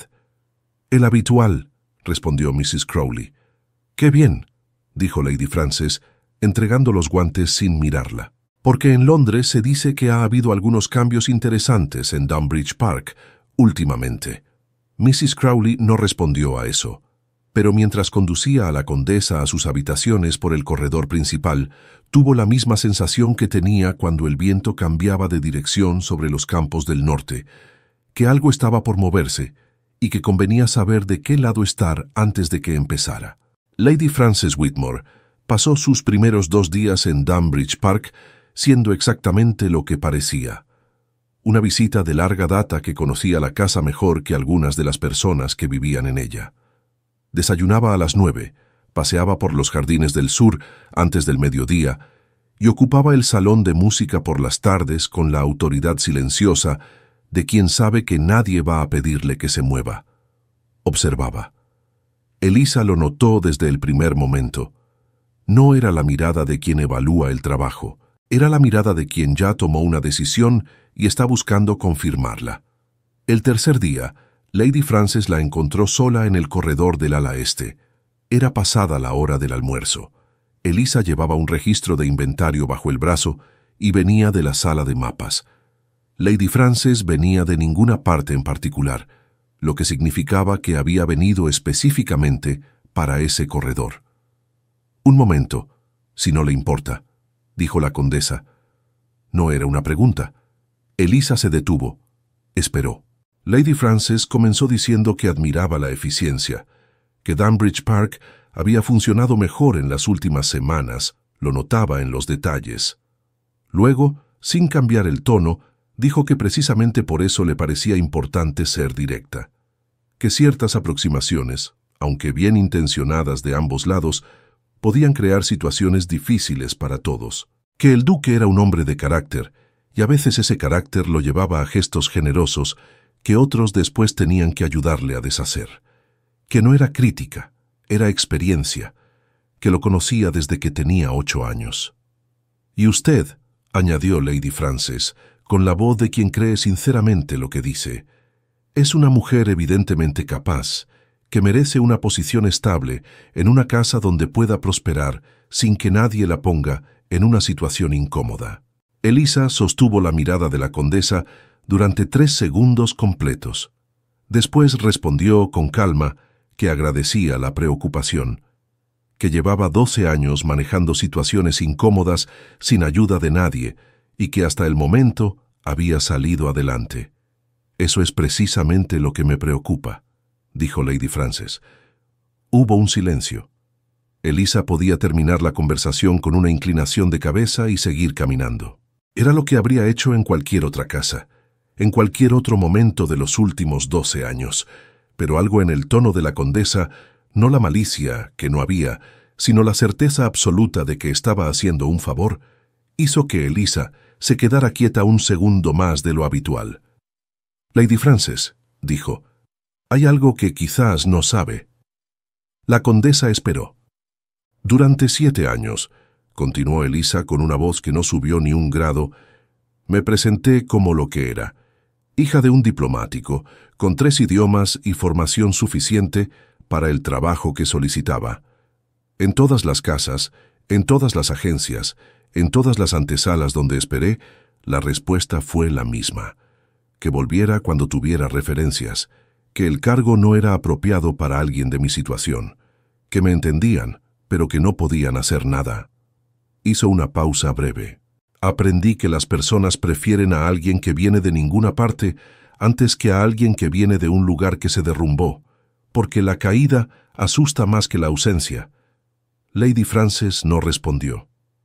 «El habitual», respondió missus Crowley. «Qué bien», dijo Lady Frances, entregando los guantes sin mirarla. «Porque en Londres se dice que ha habido algunos cambios interesantes en Dunbridge Park últimamente». missus Crowley no respondió a eso, pero mientras conducía a la condesa a sus habitaciones por el corredor principal, tuvo la misma sensación que tenía cuando el viento cambiaba de dirección sobre los campos del norte, que algo estaba por moverse y que convenía saber de qué lado estar antes de que empezara. Lady Frances Whitmore pasó sus primeros dos días en Dunbridge Park siendo exactamente lo que parecía. Una visita de larga data que conocía la casa mejor que algunas de las personas que vivían en ella. Desayunaba a las nueve, paseaba por los jardines del sur antes del mediodía y ocupaba el salón de música por las tardes con la autoridad silenciosa de quien sabe que nadie va a pedirle que se mueva. Observaba. Elisa lo notó desde el primer momento. No era la mirada de quien evalúa el trabajo, era la mirada de quien ya tomó una decisión y está buscando confirmarla. El tercer día, Lady Frances la encontró sola en el corredor del ala este. Era pasada la hora del almuerzo. Elisa llevaba un registro de inventario bajo el brazo y venía de la sala de mapas. Lady Frances venía de ninguna parte en particular, lo que significaba que había venido específicamente para ese corredor. «Un momento, si no le importa», dijo la condesa. No era una pregunta. Elisa se detuvo. Esperó. Lady Frances comenzó diciendo que admiraba la eficiencia, que Dunbridge Park había funcionado mejor en las últimas semanas, lo notaba en los detalles. Luego, sin cambiar el tono, dijo que precisamente por eso le parecía importante ser directa, que ciertas aproximaciones, aunque bien intencionadas de ambos lados, podían crear situaciones difíciles para todos, que el duque era un hombre de carácter, y a veces ese carácter lo llevaba a gestos generosos que otros después tenían que ayudarle a deshacer, que no era crítica, era experiencia, que lo conocía desde que tenía ocho años. «Y usted», añadió Lady Frances, con la voz de quien cree sinceramente lo que dice, «es una mujer evidentemente capaz, que merece una posición estable en una casa donde pueda prosperar sin que nadie la ponga en una situación incómoda». Elisa sostuvo la mirada de la condesa durante tres segundos completos. Después respondió con calma que agradecía la preocupación, que llevaba doce años manejando situaciones incómodas sin ayuda de nadie y que hasta el momento había salido adelante. «Eso es precisamente lo que me preocupa», dijo Lady Frances. Hubo un silencio. Elisa podía terminar la conversación con una inclinación de cabeza y seguir caminando. Era lo que habría hecho en cualquier otra casa, en cualquier otro momento de los últimos doce años, pero algo en el tono de la condesa, no la malicia, que no había, sino la certeza absoluta de que estaba haciendo un favor, hizo que Elisa se quedara quieta un segundo más de lo habitual. «Lady Frances», dijo, «hay algo que quizás no sabe». La condesa esperó. «Durante siete años», continuó Elisa con una voz que no subió ni un grado, «me presenté como lo que era, hija de un diplomático, con tres idiomas y formación suficiente para el trabajo que solicitaba. En todas las casas, en todas las agencias, en todas las antesalas donde esperé, la respuesta fue la misma, que volviera cuando tuviera referencias, que el cargo no era apropiado para alguien de mi situación, que me entendían, pero que no podían hacer nada. Hizo una pausa breve. Aprendí que las personas prefieren a alguien que viene de ninguna parte antes que a alguien que viene de un lugar que se derrumbó, porque la caída asusta más que la ausencia. Lady Frances no respondió.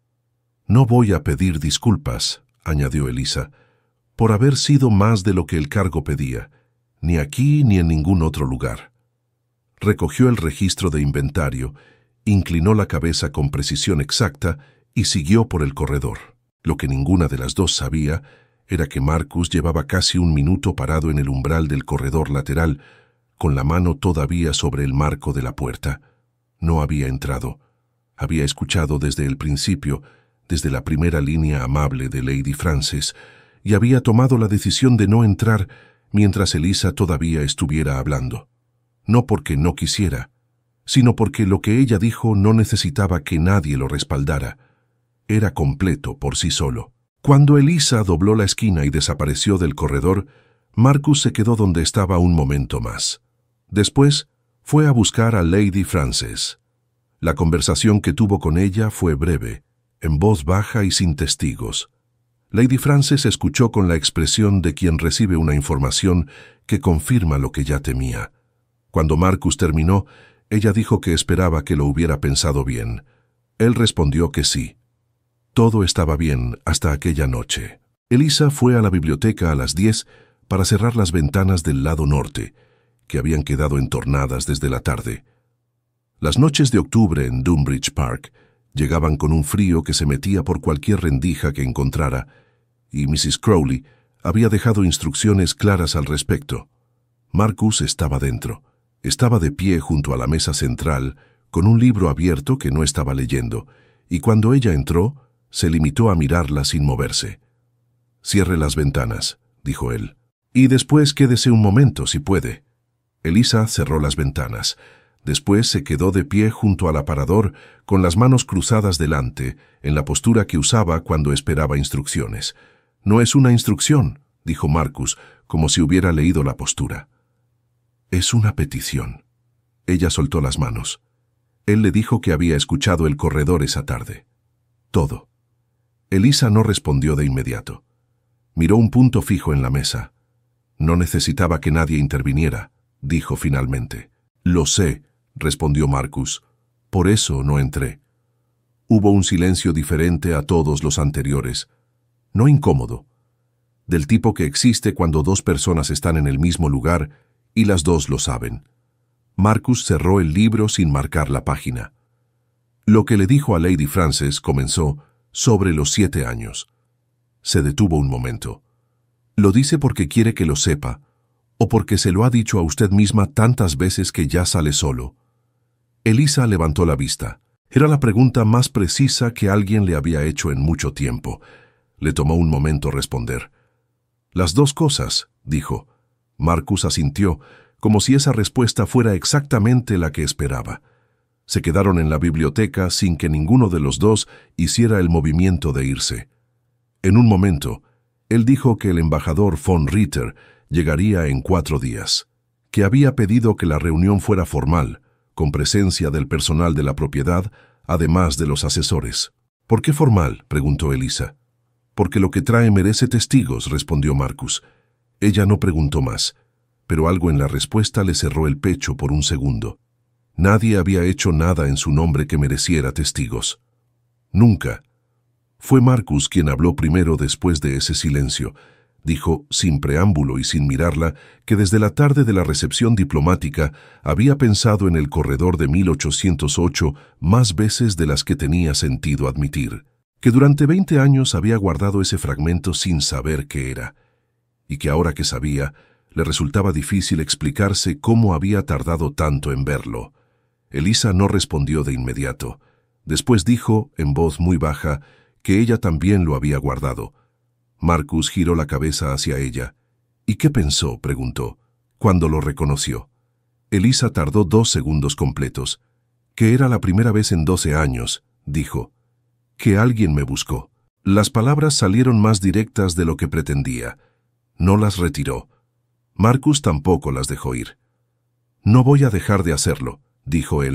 «No voy a pedir disculpas», añadió Elisa, «por haber sido más de lo que el cargo pedía, ni aquí ni en ningún otro lugar». Recogió el registro de inventario, inclinó la cabeza con precisión exacta y siguió por el corredor. Lo que ninguna de las dos sabía era que Marcus llevaba casi un minuto parado en el umbral del corredor lateral, con la mano todavía sobre el marco de la puerta. No había entrado. Había escuchado desde el principio, desde la primera línea amable de Lady Frances, y había tomado la decisión de no entrar mientras Elisa todavía estuviera hablando. No porque no quisiera, sino porque lo que ella dijo no necesitaba que nadie lo respaldara. Era completo por sí solo. Cuando Elisa dobló la esquina y desapareció del corredor, Marcus se quedó donde estaba un momento más. Después fue a buscar a Lady Frances. La conversación que tuvo con ella fue breve, en voz baja y sin testigos. Lady Frances escuchó con la expresión de quien recibe una información que confirma lo que ya temía. Cuando Marcus terminó, ella dijo que esperaba que lo hubiera pensado bien. Él respondió que sí. Todo estaba bien hasta aquella noche. Elisa fue a la biblioteca a las diez para cerrar las ventanas del lado norte, que habían quedado entornadas desde la tarde. Las noches de octubre en Dunbridge Park llegaban con un frío que se metía por cualquier rendija que encontrara, y missus Crowley había dejado instrucciones claras al respecto. Marcus estaba dentro. Estaba de pie junto a la mesa central, con un libro abierto que no estaba leyendo, y cuando ella entró, se limitó a mirarla sin moverse. «Cierre las ventanas», dijo él, «y después quédese un momento, si puede». Elisa cerró las ventanas. Después se quedó de pie junto al aparador, con las manos cruzadas delante, en la postura que usaba cuando esperaba instrucciones. «No es una instrucción», dijo Marcus, como si hubiera leído la postura. «Es una petición». Ella soltó las manos. Él le dijo que había escuchado el corredor esa tarde. Todo. Elisa no respondió de inmediato. Miró un punto fijo en la mesa. «No necesitaba que nadie interviniera», dijo finalmente. «Lo sé», respondió Marcus. «Por eso no entré». Hubo un silencio diferente a todos los anteriores. No incómodo. Del tipo que existe cuando dos personas están en el mismo lugar y las dos lo saben. Marcus cerró el libro sin marcar la página. Lo que le dijo a Lady Frances comenzó sobre los siete años. Se detuvo un momento. «¿Lo dice porque quiere que lo sepa, o porque se lo ha dicho a usted misma tantas veces que ya sale solo?» Elisa levantó la vista. Era la pregunta más precisa que alguien le había hecho en mucho tiempo. Le tomó un momento responder. «Las dos cosas», dijo. Marcus asintió, como si esa respuesta fuera exactamente la que esperaba. Se quedaron en la biblioteca sin que ninguno de los dos hiciera el movimiento de irse. En un momento, él dijo que el embajador von Ritter llegaría en cuatro días, que había pedido que la reunión fuera formal, con presencia del personal de la propiedad, además de los asesores. «¿Por qué formal?», preguntó Elisa. «Porque lo que trae merece testigos», respondió Marcus. Ella no preguntó más, pero algo en la respuesta le cerró el pecho por un segundo. Nadie había hecho nada en su nombre que mereciera testigos. Nunca. Fue Marcus quien habló primero después de ese silencio. Dijo, sin preámbulo y sin mirarla, que desde la tarde de la recepción diplomática había pensado en el corredor de mil ochocientos ocho más veces de las que tenía sentido admitir, que durante veinte años había guardado ese fragmento sin saber qué era, y que ahora que sabía, le resultaba difícil explicarse cómo había tardado tanto en verlo. Elisa no respondió de inmediato. Después dijo, en voz muy baja, que ella también lo había guardado. Marcus giró la cabeza hacia ella. «¿Y qué pensó?», preguntó, cuando lo reconoció. Elisa tardó dos segundos completos. «Que era la primera vez en doce años», dijo. «Que alguien me buscó». Las palabras salieron más directas de lo que pretendía. No las retiró. Marcus tampoco las dejó ir. «No voy a dejar de hacerlo», dijo él,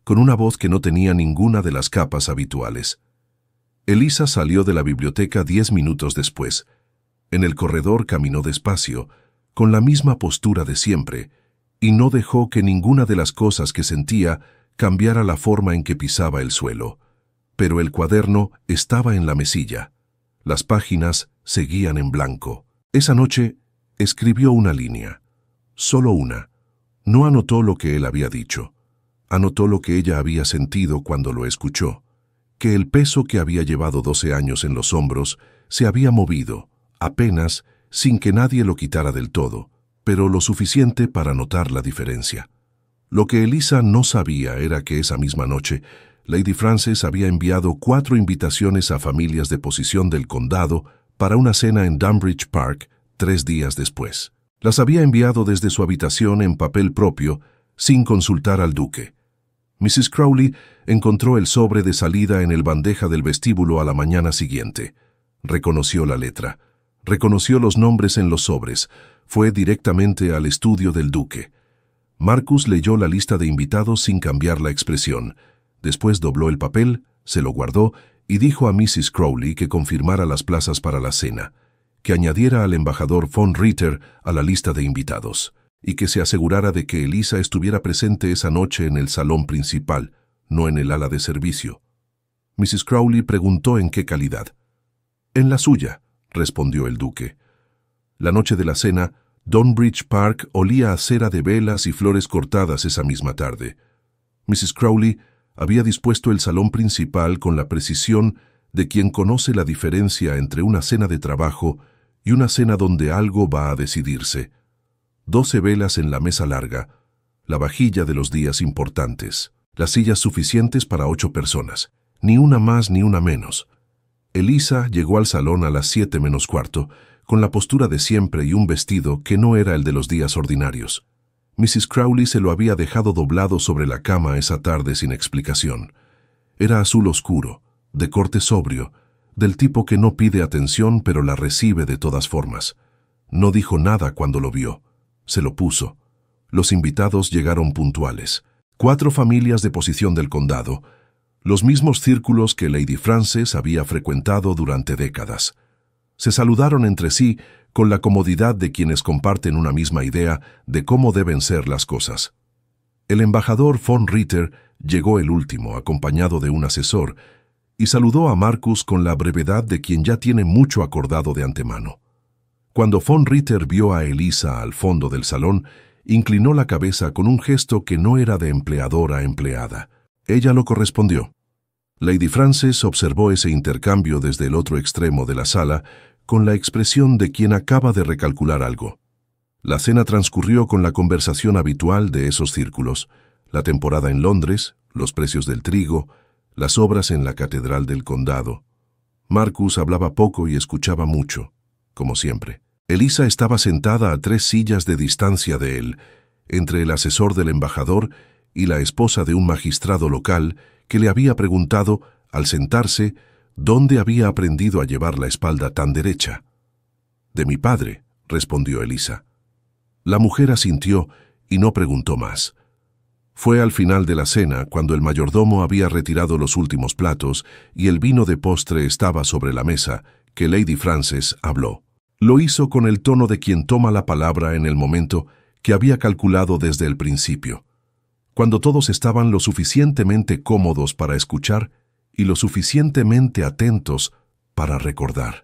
con una voz que no tenía ninguna de las capas habituales. Elisa salió de la biblioteca diez minutos después. En el corredor caminó despacio, con la misma postura de siempre, y no dejó que ninguna de las cosas que sentía cambiara la forma en que pisaba el suelo. Pero el cuaderno estaba en la mesilla. Las páginas seguían en blanco. Esa noche escribió una línea. Solo una. No anotó lo que él había dicho. Anotó lo que ella había sentido cuando lo escuchó. Que el peso que había llevado doce años en los hombros se había movido, apenas, sin que nadie lo quitara del todo, pero lo suficiente para notar la diferencia. Lo que Elisa no sabía era que esa misma noche, Lady Frances había enviado cuatro invitaciones a familias de posición del condado para una cena en Dunbridge Park tres días después. Las había enviado desde su habitación en papel propio, sin consultar al duque. missus Crowley encontró el sobre de salida en el bandeja del vestíbulo a la mañana siguiente. Reconoció la letra. Reconoció los nombres en los sobres. Fue directamente al estudio del duque. Marcus leyó la lista de invitados sin cambiar la expresión. Después dobló el papel, se lo guardó y dijo a missus Crowley que confirmara las plazas para la cena, que añadiera al embajador von Ritter a la lista de invitados, y que se asegurara de que Elisa estuviera presente esa noche en el salón principal, no en el ala de servicio. missus Crowley preguntó en qué calidad. «En la suya», respondió el duque. La noche de la cena, Dunbridge Park olía a cera de velas y flores cortadas esa misma tarde. missus Crowley había dispuesto el salón principal con la precisión de quien conoce la diferencia entre una cena de trabajo y una cena donde algo va a decidirse. Doce velas en la mesa larga, la vajilla de los días importantes, las sillas suficientes para ocho personas, ni una más ni una menos. Elisa llegó al salón a las siete menos cuarto, con la postura de siempre y un vestido que no era el de los días ordinarios. missus Crowley se lo había dejado doblado sobre la cama esa tarde sin explicación. Era azul oscuro, de corte sobrio, del tipo que no pide atención pero la recibe de todas formas. No dijo nada cuando lo vio. Se lo puso. Los invitados llegaron puntuales. Cuatro familias de posición del condado, los mismos círculos que Lady Frances había frecuentado durante décadas. Se saludaron entre sí con la comodidad de quienes comparten una misma idea de cómo deben ser las cosas. El embajador von Ritter llegó el último, acompañado de un asesor, y saludó a Marcus con la brevedad de quien ya tiene mucho acordado de antemano. Cuando von Ritter vio a Elisa al fondo del salón, inclinó la cabeza con un gesto que no era de empleador a empleada. Ella lo correspondió. Lady Frances observó ese intercambio desde el otro extremo de la sala con la expresión de quien acaba de recalcular algo. La cena transcurrió con la conversación habitual de esos círculos, la temporada en Londres, los precios del trigo, las obras en la catedral del condado. Marcus hablaba poco y escuchaba mucho, como siempre. Elisa estaba sentada a tres sillas de distancia de él, entre el asesor del embajador y la esposa de un magistrado local que le había preguntado, al sentarse, dónde había aprendido a llevar la espalda tan derecha. «De mi padre», respondió Elisa. La mujer asintió y no preguntó más. Fue al final de la cena, cuando el mayordomo había retirado los últimos platos y el vino de postre estaba sobre la mesa, que Lady Frances habló. Lo hizo con el tono de quien toma la palabra en el momento que había calculado desde el principio, cuando todos estaban lo suficientemente cómodos para escuchar y lo suficientemente atentos para recordar.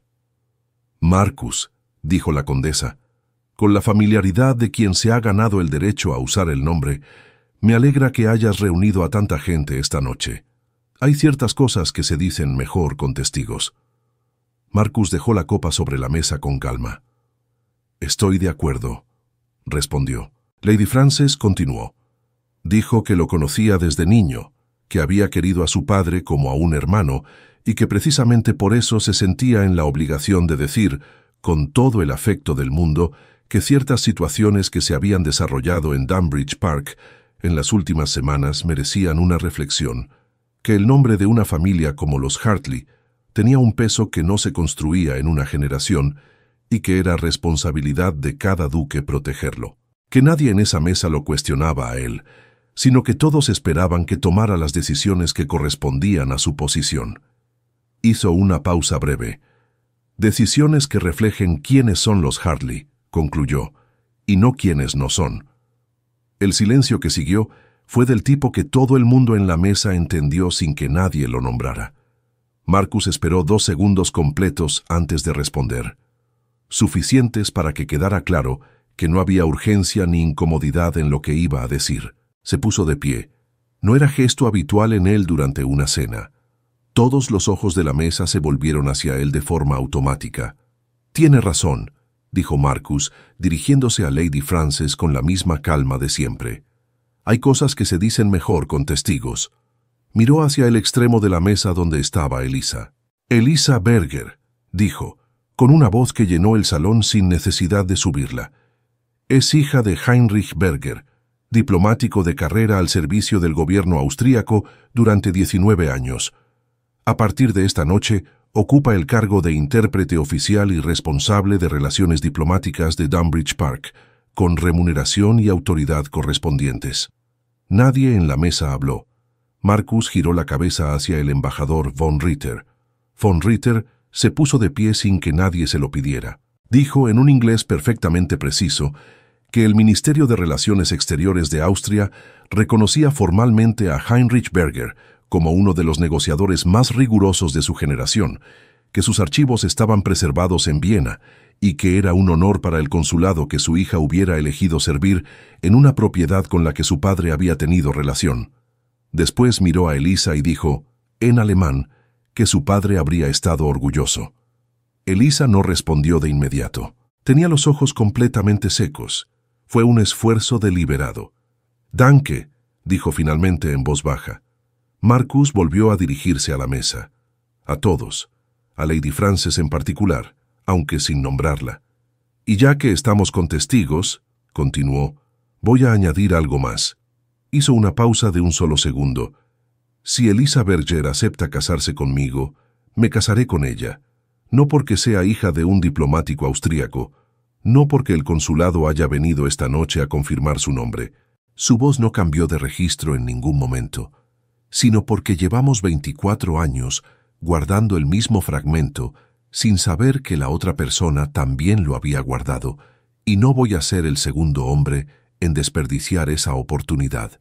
«Marcus», dijo la condesa, con la familiaridad de quien se ha ganado el derecho a usar el nombre, «me alegra que hayas reunido a tanta gente esta noche. Hay ciertas cosas que se dicen mejor con testigos». Marcus dejó la copa sobre la mesa con calma. «Estoy de acuerdo», respondió. Lady Frances continuó. Dijo que lo conocía desde niño, que había querido a su padre como a un hermano y que precisamente por eso se sentía en la obligación de decir, con todo el afecto del mundo, que ciertas situaciones que se habían desarrollado en Dunbridge Park en las últimas semanas merecían una reflexión, que el nombre de una familia como los Hartley tenía un peso que no se construía en una generación y que era responsabilidad de cada duque protegerlo. Que nadie en esa mesa lo cuestionaba a él, sino que todos esperaban que tomara las decisiones que correspondían a su posición. Hizo una pausa breve. Decisiones que reflejen quiénes son los Hartley, concluyó, y no quiénes no son. El silencio que siguió fue del tipo que todo el mundo en la mesa entendió sin que nadie lo nombrara. Marcus esperó dos segundos completos antes de responder, suficientes para que quedara claro que no había urgencia ni incomodidad en lo que iba a decir. Se puso de pie. No era gesto habitual en él durante una cena. Todos los ojos de la mesa se volvieron hacia él de forma automática. «Tiene razón», dijo Marcus, dirigiéndose a Lady Frances con la misma calma de siempre. «Hay cosas que se dicen mejor con testigos». Miró hacia el extremo de la mesa donde estaba Elisa. «Elisa Berger», dijo, con una voz que llenó el salón sin necesidad de subirla. «Es hija de Heinrich Berger, diplomático de carrera al servicio del gobierno austríaco durante diecinueve años. A partir de esta noche, ocupa el cargo de intérprete oficial y responsable de relaciones diplomáticas de Dunbridge Park, con remuneración y autoridad correspondientes». Nadie en la mesa habló. Marcus giró la cabeza hacia el embajador von Ritter. Von Ritter se puso de pie sin que nadie se lo pidiera. Dijo en un inglés perfectamente preciso que el Ministerio de Relaciones Exteriores de Austria reconocía formalmente a Heinrich Berger como uno de los negociadores más rigurosos de su generación, que sus archivos estaban preservados en Viena y que era un honor para el consulado que su hija hubiera elegido servir en una propiedad con la que su padre había tenido relación. Después miró a Elisa y dijo, en alemán, que su padre habría estado orgulloso. Elisa no respondió de inmediato. Tenía los ojos completamente secos. Fue un esfuerzo deliberado. «Danke», dijo finalmente en voz baja. Marcus volvió a dirigirse a la mesa. A todos, a Lady Frances en particular, aunque sin nombrarla. «Y ya que estamos con testigos», continuó, «voy a añadir algo más». Hizo una pausa de un solo segundo. «Si Elisa Berger acepta casarse conmigo, me casaré con ella. No porque sea hija de un diplomático austríaco, no porque el consulado haya venido esta noche a confirmar su nombre». Su voz no cambió de registro en ningún momento, sino porque llevamos veinticuatro años guardando el mismo fragmento sin saber que la otra persona también lo había guardado, y no voy a ser el segundo hombre en desperdiciar esa oportunidad.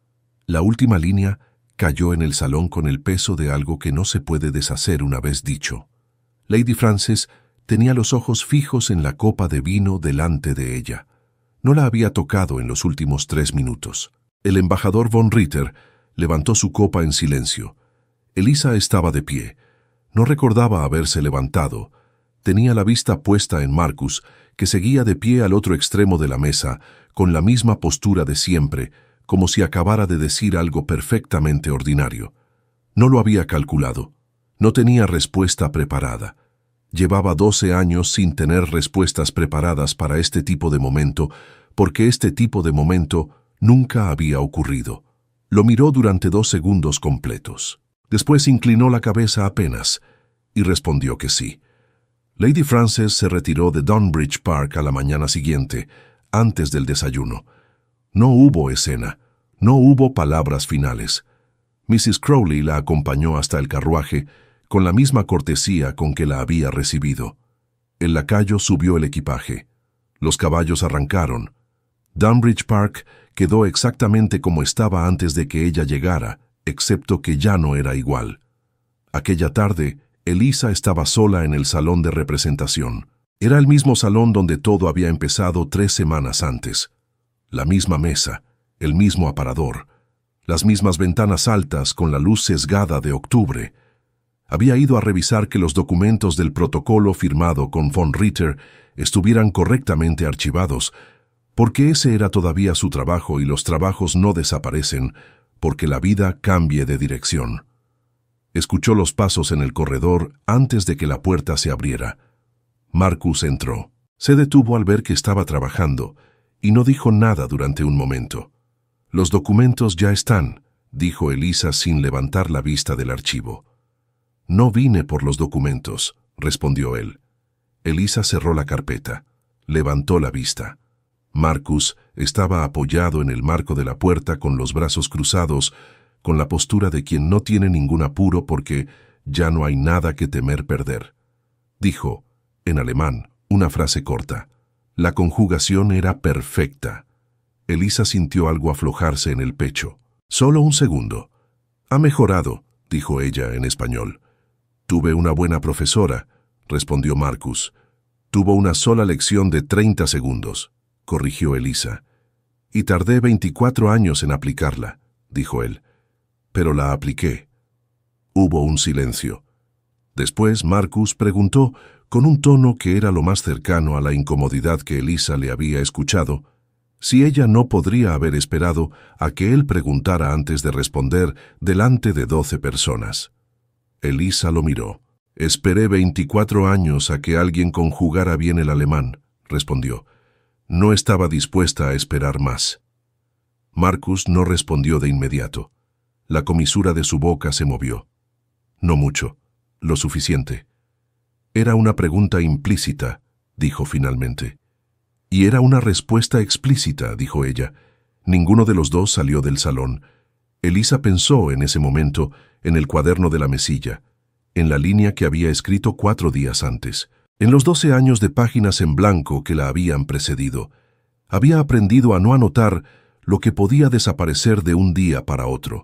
La última línea cayó en el salón con el peso de algo que no se puede deshacer una vez dicho. Lady Frances tenía los ojos fijos en la copa de vino delante de ella. No la había tocado en los últimos tres minutos. El embajador von Ritter levantó su copa en silencio. Elisa estaba de pie. No recordaba haberse levantado. Tenía la vista puesta en Marcus, que seguía de pie al otro extremo de la mesa, con la misma postura de siempre, como si acabara de decir algo perfectamente ordinario. No lo había calculado. No tenía respuesta preparada. Llevaba doce años sin tener respuestas preparadas para este tipo de momento, porque este tipo de momento nunca había ocurrido. Lo miró durante dos segundos completos. Después inclinó la cabeza apenas y respondió que sí. Lady Frances se retiró de Dunbridge Park a la mañana siguiente, antes del desayuno. No hubo escena, no hubo palabras finales. missus Crowley la acompañó hasta el carruaje con la misma cortesía con que la había recibido. El lacayo subió el equipaje. Los caballos arrancaron. Dunbridge Park quedó exactamente como estaba antes de que ella llegara, excepto que ya no era igual. Aquella tarde, Elisa estaba sola en el salón de representación. Era el mismo salón donde todo había empezado tres semanas antes. La misma mesa, el mismo aparador, las mismas ventanas altas con la luz sesgada de octubre. Había ido a revisar que los documentos del protocolo firmado con von Ritter estuvieran correctamente archivados, porque ese era todavía su trabajo y los trabajos no desaparecen porque la vida cambie de dirección. Escuchó los pasos en el corredor antes de que la puerta se abriera. Marcus entró. Se detuvo al ver que estaba trabajando y no dijo nada durante un momento. «Los documentos ya están», dijo Elisa sin levantar la vista del archivo. «No vine por los documentos», respondió él. Elisa cerró la carpeta. Levantó la vista. Marcus estaba apoyado en el marco de la puerta con los brazos cruzados, con la postura de quien no tiene ningún apuro porque ya no hay nada que temer perder. Dijo, en alemán, una frase corta. La conjugación era perfecta. Elisa sintió algo aflojarse en el pecho. Solo un segundo. Ha mejorado, dijo ella en español. Tuve una buena profesora, respondió Marcus. Tuvo una sola lección de treinta segundos, corrigió Elisa. Y tardé veinticuatro años en aplicarla, dijo él. Pero la apliqué. Hubo un silencio. Después Marcus preguntó, con un tono que era lo más cercano a la incomodidad que Elisa le había escuchado, si ella no podría haber esperado a que él preguntara antes de responder delante de doce personas. Elisa lo miró. Esperé veinticuatro años a que alguien conjugara bien el alemán, respondió. No estaba dispuesta a esperar más. Marcus no respondió de inmediato. La comisura de su boca se movió. No mucho, lo suficiente. Era una pregunta implícita, dijo finalmente. Y era una respuesta explícita, dijo ella. Ninguno de los dos salió del salón. Elisa pensó en ese momento en el cuaderno de la mesilla, en la línea que había escrito cuatro días antes, en los doce años de páginas en blanco que la habían precedido. Había aprendido a no anotar lo que podía desaparecer de un día para otro.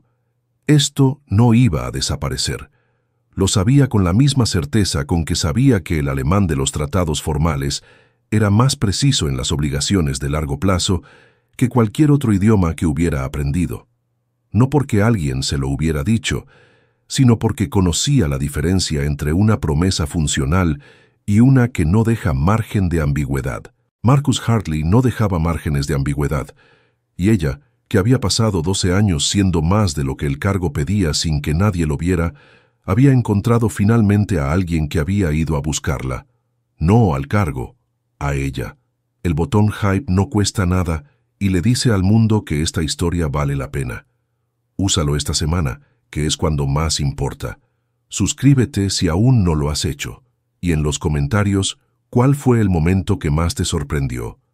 Esto no iba a desaparecer. Lo sabía con la misma certeza con que sabía que el alemán de los tratados formales era más preciso en las obligaciones de largo plazo que cualquier otro idioma que hubiera aprendido. No porque alguien se lo hubiera dicho, sino porque conocía la diferencia entre una promesa funcional y una que no deja margen de ambigüedad. Marcus Hartley no dejaba márgenes de ambigüedad, y ella, que había pasado doce años siendo más de lo que el cargo pedía sin que nadie lo viera, había encontrado finalmente a alguien que había ido a buscarla. No al cargo, a ella. El botón Hype no cuesta nada y le dice al mundo que esta historia vale la pena. Úsalo esta semana, que es cuando más importa. Suscríbete si aún no lo has hecho. Y en los comentarios, ¿cuál fue el momento que más te sorprendió?